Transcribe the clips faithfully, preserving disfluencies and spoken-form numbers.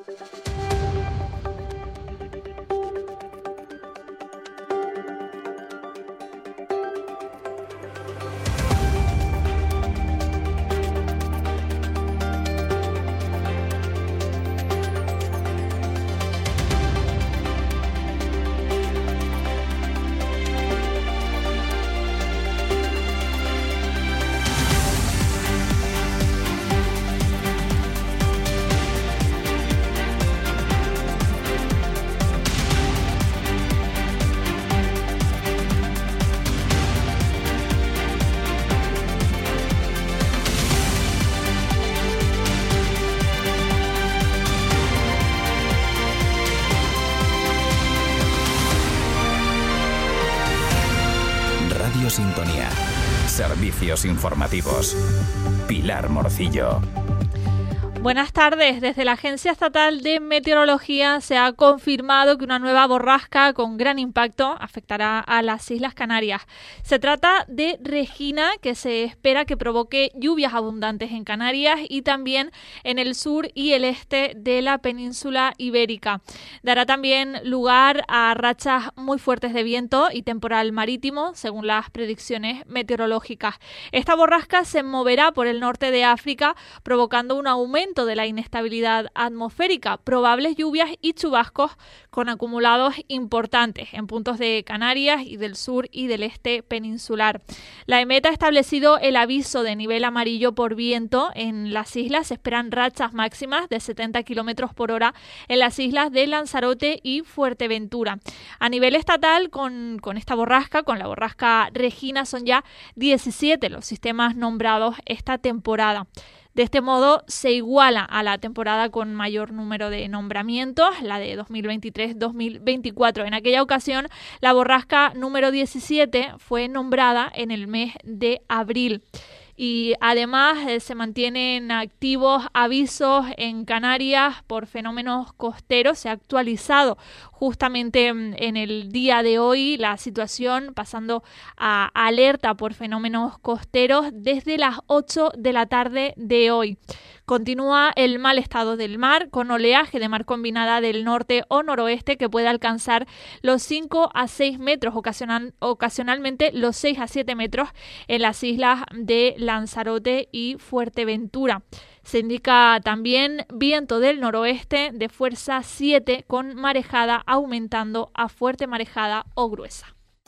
Sintonía. Servicios informativos. Pilar Morcillo. Buenas tardes. Desde la Agencia Estatal de Meteorología se ha confirmado que una nueva borrasca con gran impacto afectará a las Islas Canarias. Se trata de Regina, que se espera que provoque lluvias abundantes en Canarias y también en el sur y el este de la península ibérica. Dará también lugar a rachas muy fuertes de viento y temporal marítimo, según las predicciones meteorológicas. Esta borrasca se moverá por el norte de África, provocando un aumento de la inestabilidad atmosférica, probables lluvias y chubascos con acumulados importantes en puntos de Canarias y del sur y del este peninsular. La EMET ha establecido el aviso de nivel amarillo por viento en las islas. Se esperan rachas máximas de setenta kilómetros por hora en las islas de Lanzarote y Fuerteventura. A nivel estatal, con, con esta borrasca, con la borrasca Regina, son ya diecisiete los sistemas nombrados esta temporada. De este modo, se iguala a la temporada con mayor número de nombramientos, la de dos mil veintitrés dos mil veinticuatro. En aquella ocasión, la borrasca número diecisiete fue nombrada en el mes de abril. Y además eh, se mantienen activos avisos en Canarias por fenómenos costeros. Se ha actualizado justamente en el día de hoy la situación, pasando a alerta por fenómenos costeros desde las ocho de la tarde de hoy. Continúa el mal estado del mar, con oleaje de mar combinada del norte o noroeste que puede alcanzar los cinco a seis metros, ocasional, ocasionalmente los seis a siete metros en las islas de Lanzarote y Fuerteventura. Se indica también viento del noroeste de fuerza siete con marejada aumentando a fuerte marejada o gruesa.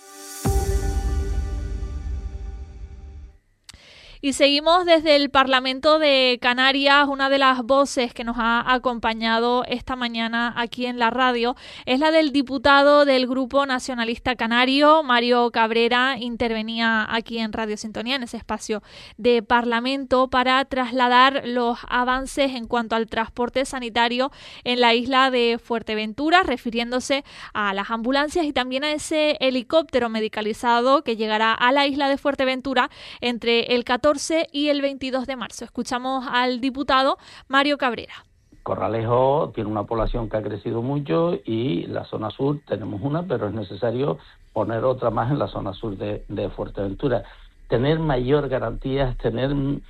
Y seguimos desde el Parlamento de Canarias. Una de las voces que nos ha acompañado esta mañana aquí en la radio es la del diputado del Grupo Nacionalista Canario, Mario Cabrera. Intervenía aquí en Radio Sintonía, en ese espacio de Parlamento, para trasladar los avances en cuanto al transporte sanitario en la isla de Fuerteventura, refiriéndose a las ambulancias y también a ese helicóptero medicalizado que llegará a la isla de Fuerteventura entre el catorce y el veintidós de marzo. Escuchamos al diputado Mario Cabrera. Corralejo tiene una población que ha crecido mucho y la zona sur tenemos una, pero es necesario poner otra más en la zona sur de, de Fuerteventura. Tener mayor garantías, tener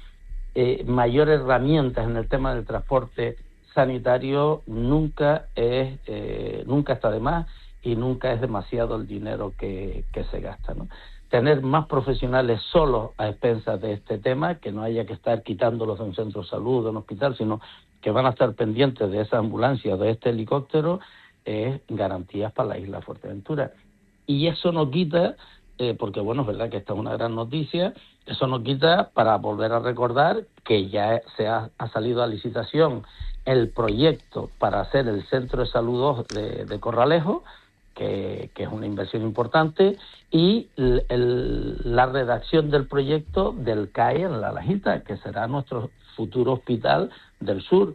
eh, mayor herramientas en el tema del transporte sanitario nunca es eh, nunca está de más y nunca es demasiado el dinero que, que se gasta, ¿no? Tener más profesionales solos a expensas de este tema, que no haya que estar quitándolos de un centro de salud, de un hospital, sino que van a estar pendientes de esa ambulancia, de este helicóptero, es garantías para la isla de Fuerteventura. Y eso no quita, eh, porque bueno, es verdad que esta es una gran noticia, eso no quita para volver a recordar que ya se ha, ha salido a licitación el proyecto para hacer el centro de salud de, de Corralejo, Que, que es una inversión importante, y el, el, la redacción del proyecto del C A E en La Lajita, que será nuestro futuro hospital del sur.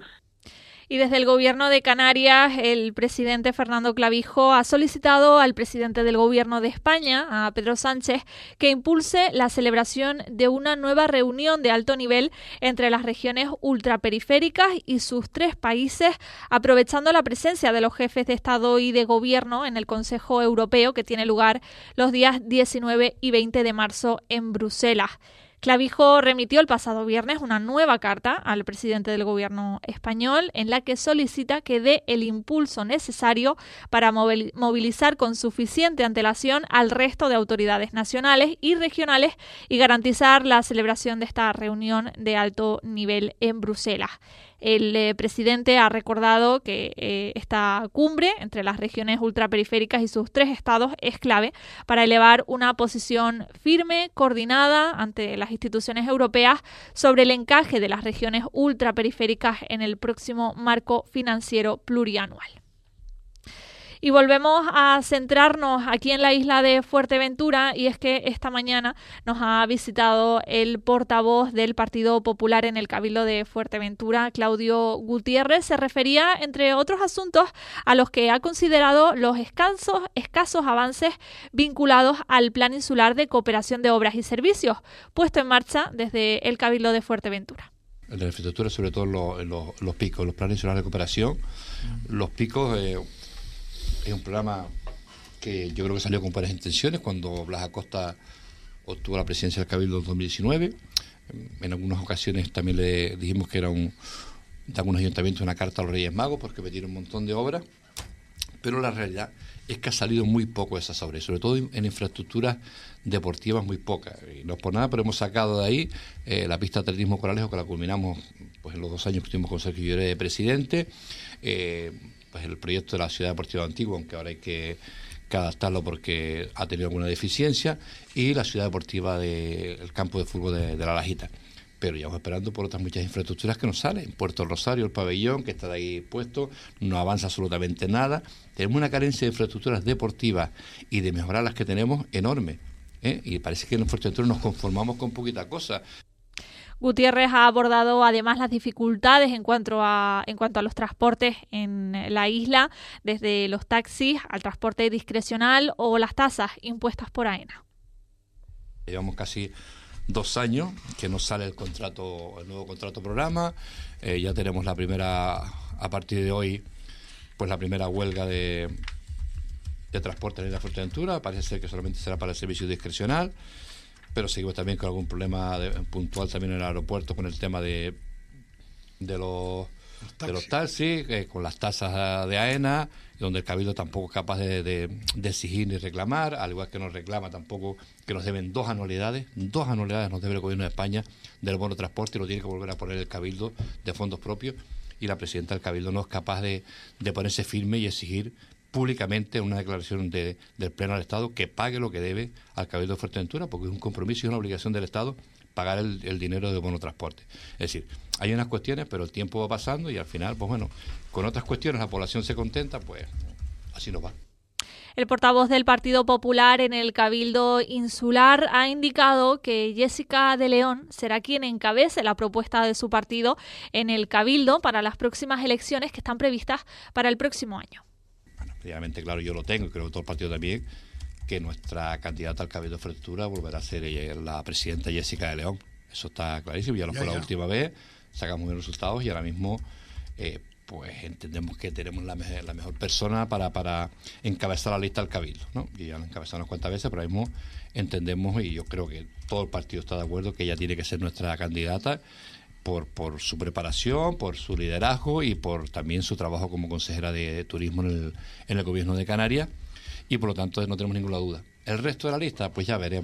Y desde el Gobierno de Canarias, el presidente Fernando Clavijo ha solicitado al presidente del Gobierno de España, a Pedro Sánchez, que impulse la celebración de una nueva reunión de alto nivel entre las regiones ultraperiféricas y sus tres países, aprovechando la presencia de los jefes de Estado y de Gobierno en el Consejo Europeo, que tiene lugar los días diecinueve y veinte de marzo en Bruselas. Clavijo remitió el pasado viernes una nueva carta al presidente del gobierno español en la que solicita que dé el impulso necesario para movilizar con suficiente antelación al resto de autoridades nacionales y regionales y garantizar la celebración de esta reunión de alto nivel en Bruselas. El eh, presidente ha recordado que eh, esta cumbre entre las regiones ultraperiféricas y sus tres estados es clave para elevar una posición firme, coordinada ante las instituciones europeas sobre el encaje de las regiones ultraperiféricas en el próximo marco financiero plurianual. Y volvemos a centrarnos aquí en la isla de Fuerteventura, y es que esta mañana nos ha visitado el portavoz del Partido Popular en el Cabildo de Fuerteventura, Claudio Gutiérrez. Se refería, entre otros asuntos, a los que ha considerado los escasos, escasos avances vinculados al Plan Insular de Cooperación de Obras y Servicios, puesto en marcha desde el Cabildo de Fuerteventura. En la infraestructura, sobre todo los, los, los picos, los planes insulares de cooperación, los picos... Eh, Es un programa que yo creo que salió con buenas intenciones cuando Blas Acosta obtuvo la presidencia del Cabildo en dos mil diecinueve. En algunas ocasiones también le dijimos que era un, de algunos ayuntamientos una carta a los Reyes Magos porque metieron un montón de obras, pero la realidad es que ha salido muy poco de esas obras, sobre todo en infraestructuras deportivas muy pocas. Y no es por nada, pero hemos sacado de ahí eh, la pista de atletismo Coralejo, que la culminamos pues, en los dos años que estuvimos con Sergio Lloré de presidente, eh, pues el proyecto de la Ciudad Deportiva Antigua, aunque ahora hay que, que adaptarlo porque ha tenido alguna deficiencia, y la Ciudad Deportiva del de, campo de fútbol de, de La Lajita. Pero ya vamos esperando por otras muchas infraestructuras que nos salen. Puerto Rosario, el pabellón, que está de ahí puesto, no avanza absolutamente nada. Tenemos una carencia de infraestructuras deportivas y de mejorar las que tenemos enorme, ¿eh? Y parece que en Fuerteventura nos conformamos con poquita cosa. Gutiérrez ha abordado además las dificultades en cuanto a en cuanto a los transportes en la isla, desde los taxis al transporte discrecional o las tasas impuestas por AENA. Llevamos casi dos años que nos sale el contrato, el nuevo contrato programa. Eh, ya tenemos la primera, a partir de hoy, pues la primera huelga de, de transporte en la Fuerteventura. Parece ser que solamente será para el servicio discrecional, pero seguimos también con algún problema de, puntual también en el aeropuerto con el tema de de los, los de los taxis, eh, con las tasas de AENA, donde el Cabildo tampoco es capaz de, de, de exigir ni reclamar, al igual que nos reclama tampoco que nos deben dos anualidades, dos anualidades nos debe el Gobierno de España del bono transporte, y lo tiene que volver a poner el Cabildo de fondos propios, y la presidenta del Cabildo no es capaz de, de ponerse firme y exigir públicamente una declaración de, del Pleno del Estado que pague lo que debe al Cabildo de Fuerteventura, porque es un compromiso y una obligación del Estado pagar el, el dinero de bono transporte. Es decir, hay unas cuestiones, pero el tiempo va pasando y al final, pues bueno, con otras cuestiones la población se contenta, pues así nos va. El portavoz del Partido Popular en el Cabildo Insular ha indicado que Jessica de León será quien encabece la propuesta de su partido en el Cabildo para las próximas elecciones que están previstas para el próximo año. Bueno, obviamente, claro, yo lo tengo y creo que todo el partido también, que nuestra candidata al Cabildo de Fuerteventura volverá a ser ella, la presidenta Jessica de León. Eso está clarísimo, ya lo fue la última vez, sacamos buenos resultados y ahora mismo eh, pues entendemos que tenemos la, me la mejor persona para, para encabezar la lista al Cabildo, ¿no? Y ya la encabezamos unas cuantas veces, pero ahora mismo entendemos, y yo creo que todo el partido está de acuerdo, que ella tiene que ser nuestra candidata por, por su preparación, por su liderazgo y por también su trabajo como consejera de turismo en el, en el Gobierno de Canarias. Y por lo tanto no tenemos ninguna duda. El resto de la lista, pues ya veremos.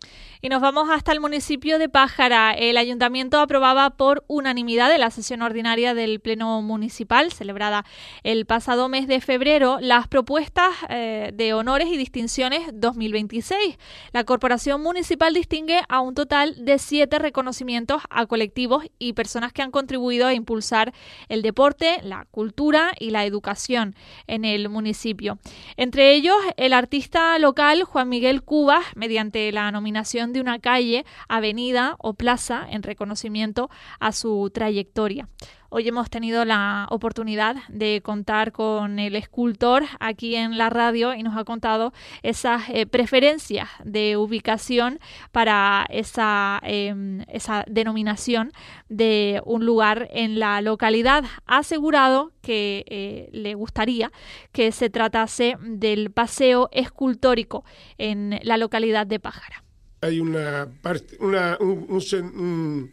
Y nos vamos hasta el municipio de Pájara. El ayuntamiento aprobaba por unanimidad en la sesión ordinaria del Pleno Municipal, celebrada el pasado mes de febrero, las propuestas eh, de honores y distinciones dos mil veintiséis. La Corporación Municipal distingue a un total de siete reconocimientos a colectivos y personas que han contribuido a impulsar el deporte, la cultura y la educación en el municipio. Entre ellos, el artista local Juan Miguel Cubas, mediante la nominación de una calle, avenida o plaza en reconocimiento a su trayectoria. Hoy hemos tenido la oportunidad de contar con el escultor aquí en la radio y nos ha contado esas eh, preferencias de ubicación para esa, eh, esa denominación de un lugar en la localidad. Ha asegurado que eh, le gustaría que se tratase del paseo escultórico en la localidad de Pájara. hay una parte, una, un, un, un,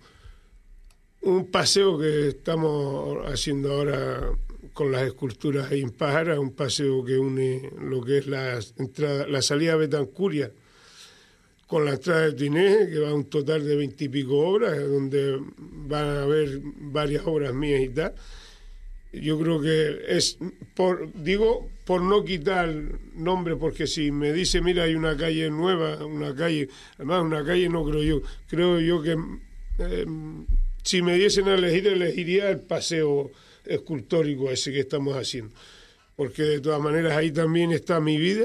un paseo que estamos haciendo ahora con las esculturas en Pájara, un paseo que une lo que es la entrada, la salida de Betancuria con la entrada de Tiné, que va a un total de veintipico obras, donde van a haber varias obras mías y tal. Yo creo que es, por digo, por no quitar nombre, porque si me dice, mira, hay una calle nueva, una calle, además una calle no creo yo, creo yo que eh, si me diesen a elegir, elegiría el paseo escultórico ese que estamos haciendo, porque de todas maneras ahí también está mi vida,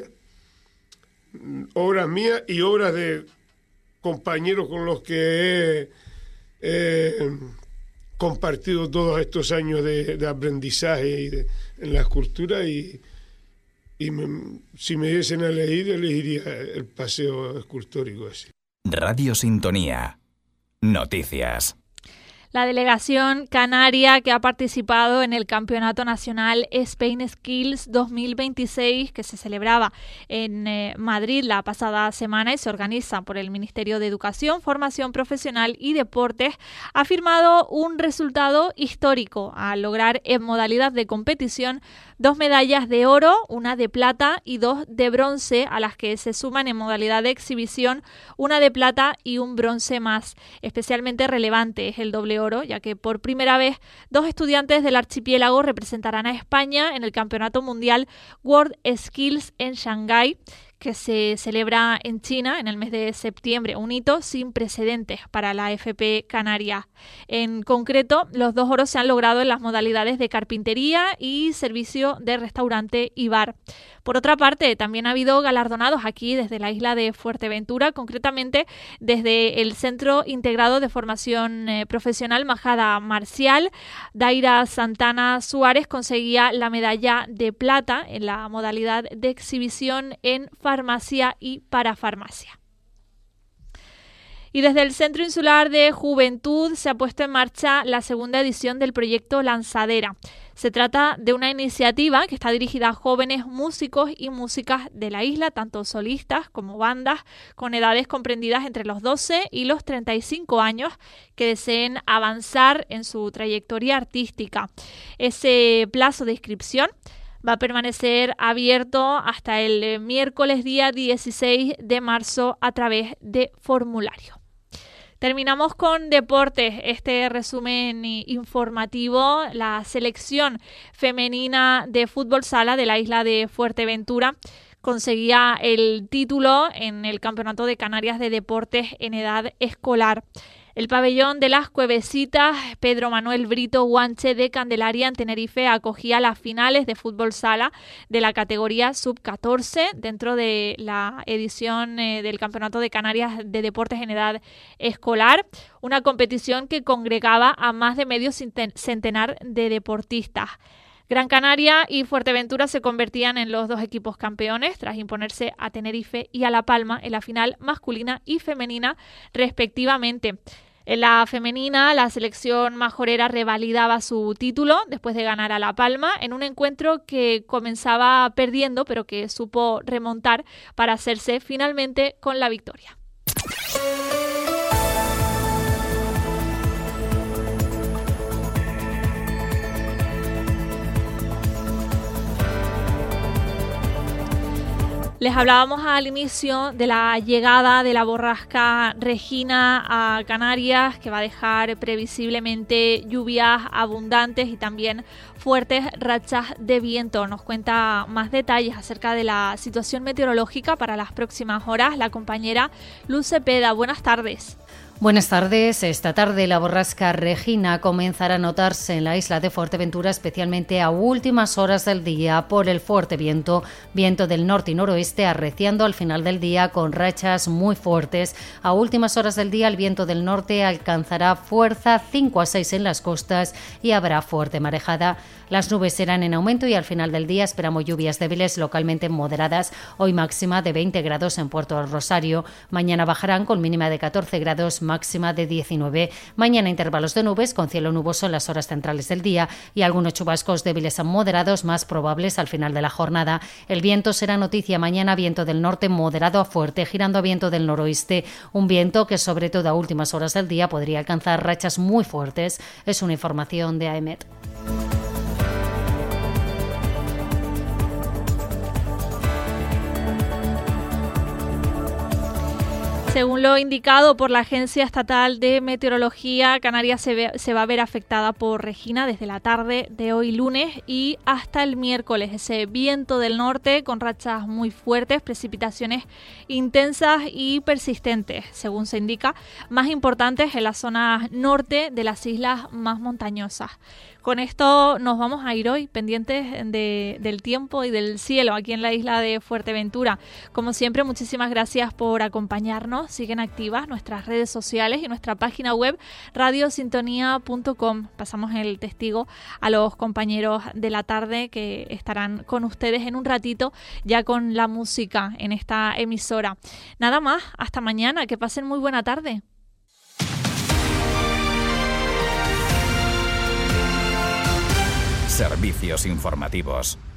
obras mías y obras de compañeros con los que he... Eh, compartido todos estos años de, de aprendizaje y de, en la escultura y, y me, si me diesen a elegir, elegiría el paseo escultórico ese. Radio Sintonía. Noticias. La delegación canaria que ha participado en el Campeonato Nacional Spain Skills dos mil veintiséis, que se celebraba en eh, Madrid la pasada semana y se organiza por el Ministerio de Educación, Formación Profesional y Deportes, ha firmado un resultado histórico al lograr en modalidad de competición dos medallas de oro, una de plata y dos de bronce, a las que se suman en modalidad de exhibición una de plata y un bronce más. Especialmente relevante es el doble oro, ya que por primera vez dos estudiantes del archipiélago representarán a España en el Campeonato Mundial World Skills en Shanghái, que se celebra en China en el mes de septiembre, un hito sin precedentes para la F P Canaria. En concreto, los dos oros se han logrado en las modalidades de carpintería y servicio de restaurante y bar. Por otra parte, también ha habido galardonados aquí desde la isla de Fuerteventura, concretamente desde el Centro Integrado de Formación eh, Profesional Majada Marcial. Daira Santana Suárez conseguía la medalla de plata en la modalidad de exhibición en farmacia y parafarmacia. Y desde el Centro Insular de Juventud se ha puesto en marcha la segunda edición del proyecto Lanzadera. Se trata de una iniciativa que está dirigida a jóvenes músicos y músicas de la isla, tanto solistas como bandas, con edades comprendidas entre los doce y los treinta y cinco años, que deseen avanzar en su trayectoria artística. Ese plazo de inscripción va a permanecer abierto hasta el miércoles día dieciséis de marzo a través de formulario. Terminamos con deportes, este resumen informativo. La selección femenina de fútbol sala de la isla de Fuerteventura conseguía el título en el Campeonato de Canarias de Deportes en edad escolar. El pabellón de las Cuevecitas Pedro Manuel Brito Guanche de Candelaria en Tenerife acogía las finales de fútbol sala de la categoría sub catorce dentro de la edición eh, del Campeonato de Canarias de Deportes en edad escolar, una competición que congregaba a más de medio centenar de deportistas. Gran Canaria y Fuerteventura se convertían en los dos equipos campeones tras imponerse a Tenerife y a La Palma en la final masculina y femenina respectivamente. En la femenina, la selección majorera revalidaba su título después de ganar a La Palma en un encuentro que comenzaba perdiendo, pero que supo remontar para hacerse finalmente con la victoria. Les hablábamos al inicio de la llegada de la borrasca Regina a Canarias, que va a dejar previsiblemente lluvias abundantes y también fuertes rachas de viento. Nos cuenta más detalles acerca de la situación meteorológica para las próximas horas la compañera Luz Cepeda. Buenas tardes. Buenas tardes. Esta tarde la borrasca Regina comenzará a notarse en la isla de Fuerteventura, especialmente a últimas horas del día por el fuerte viento, viento del norte y noroeste arreciando al final del día con rachas muy fuertes. A últimas horas del día el viento del norte alcanzará fuerza cinco a seis en las costas y habrá fuerte marejada. Las nubes serán en aumento y al final del día esperamos lluvias débiles localmente moderadas, hoy máxima de veinte grados en Puerto del Rosario. Mañana bajarán con mínima de catorce grados, máxima de diecinueve. Mañana intervalos de nubes con cielo nuboso en las horas centrales del día y algunos chubascos débiles a moderados más probables al final de la jornada. El viento será noticia mañana, viento del norte moderado a fuerte, girando a viento del noroeste, un viento que sobre todo a últimas horas del día podría alcanzar rachas muy fuertes. Es una información de A E M E T. Según lo indicado por la Agencia Estatal de Meteorología, Canarias se, ve, se va a ver afectada por Regina desde la tarde de hoy lunes y hasta el miércoles. Ese viento del norte con rachas muy fuertes, precipitaciones intensas y persistentes, según se indica, más importantes en la zona norte de las islas más montañosas. Con esto nos vamos a ir hoy, pendientes de, del tiempo y del cielo aquí en la isla de Fuerteventura. Como siempre, muchísimas gracias por acompañarnos. Siguen activas nuestras redes sociales y nuestra página web radio sintonía punto com. Pasamos el testigo a los compañeros de la tarde que estarán con ustedes en un ratito ya con la música en esta emisora. Nada más, hasta mañana, que pasen muy buena tarde. Servicios informativos.